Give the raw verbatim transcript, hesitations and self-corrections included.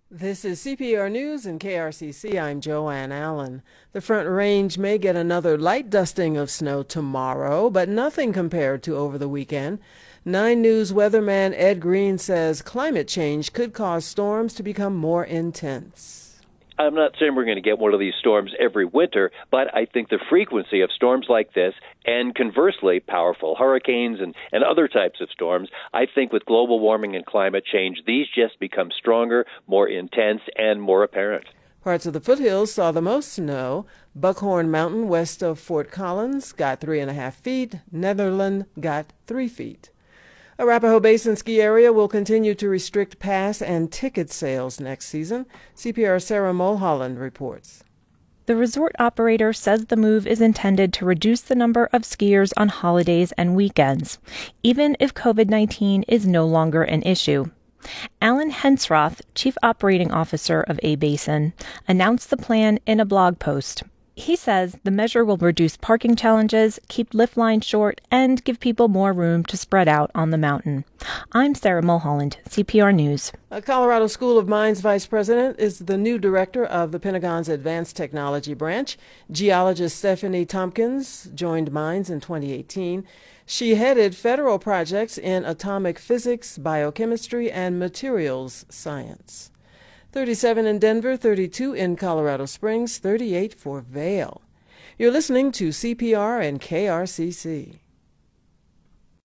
This is C P R News and K R C C. I'm Joanne Allen. The Front Range may get another light dusting of snow tomorrow, but nothing compared to over the weekend. Nine News weatherman Ed Green says climate change could cause storms to become more intense. I'm not saying we're going to get one of these storms every winter, but I think the frequency of storms like this, and conversely, powerful hurricanes and, and other types of storms, I think with global warming and climate change, these just become stronger, more intense, and more apparent. Parts of the foothills saw the most snow. Buckhorn Mountain, west of Fort Collins, got three and a half feet. Netherland got three feet. Arapahoe Basin ski area will continue to restrict pass and ticket sales next season. C P R's Sarah Mulholland reports. The resort operator says the move is intended to reduce the number of skiers on holidays and weekends, even if COVID nineteen is no longer an issue. Alan Hensroth, Chief Operating Officer of A-Basin, announced the plan in a blog post. He says the measure will reduce parking challenges, keep lift lines short, and give people more room to spread out on the mountain. I'm Sarah Mulholland, C P R News. A Colorado School of Mines vice president is the new director of the Pentagon's Advanced Technology Branch. Geologist Stephanie Tompkins joined Mines in twenty eighteen. She headed federal projects in atomic physics, biochemistry, and materials science. thirty-seven in Denver, thirty-two in Colorado Springs, thirty-eight for Vail. You're listening to C P R and K R C C.